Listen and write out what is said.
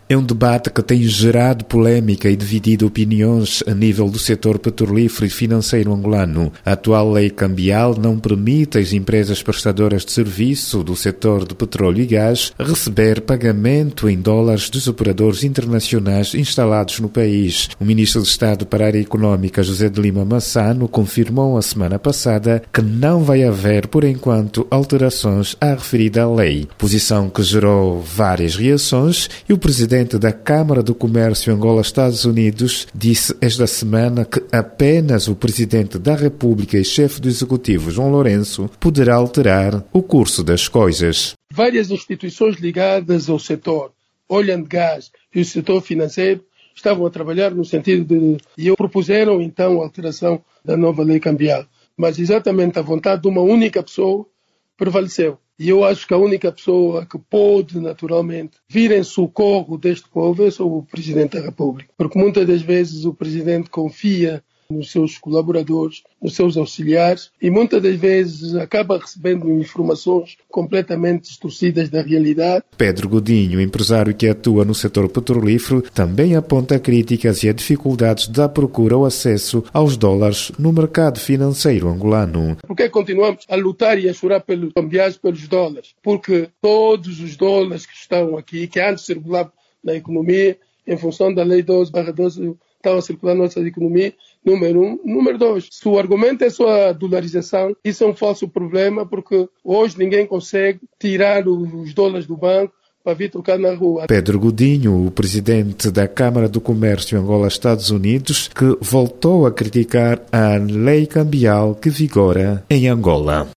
É um debate que tem gerado polémica e dividido opiniões a nível do setor petrolífero e financeiro angolano. A atual lei cambial não permite às empresas prestadoras de serviço do setor de petróleo e gás receber pagamento em dólares dos operadores internacionais instalados no país. O ministro de Estado para a Área Econômica, José de Lima Massano, confirmou a semana passada que não vai haver, por enquanto, alterações à referida lei. Posição que gerou várias reações e o presidente da Câmara do Comércio Angola-Estados Unidos disse esta semana que apenas o Presidente da República e chefe do Executivo, João Lourenço, poderá alterar o curso das coisas. Várias instituições ligadas ao setor oil and gas e o setor financeiro estavam a trabalhar no sentido de propuseram então a alteração da nova lei cambial. Mas exatamente a vontade de uma única pessoa prevaleceu. E eu acho que a única pessoa que pode, naturalmente, vir em socorro deste povo é o Presidente da República. Porque muitas das vezes o Presidente confia nos seus colaboradores, nos seus auxiliares, e muitas das vezes acaba recebendo informações completamente distorcidas da realidade. Pedro Godinho, empresário que atua no setor petrolífero, também aponta críticas e a dificuldades da procura ou acesso aos dólares no mercado financeiro angolano. Por que continuamos a lutar e a chorar pelos cambiais, pelos dólares? Porque todos os dólares que estão aqui, que antes circulavam na economia, em função da Lei 12/12, estavam a circular na nossa economia, número 1. Número 2, se o argumento é só a dolarização, isso é um falso problema, porque hoje ninguém consegue tirar os dólares do banco para vir trocar na rua. Pedro Godinho, o presidente da Câmara do Comércio Angola-Estados Unidos, que voltou a criticar a lei cambial que vigora em Angola.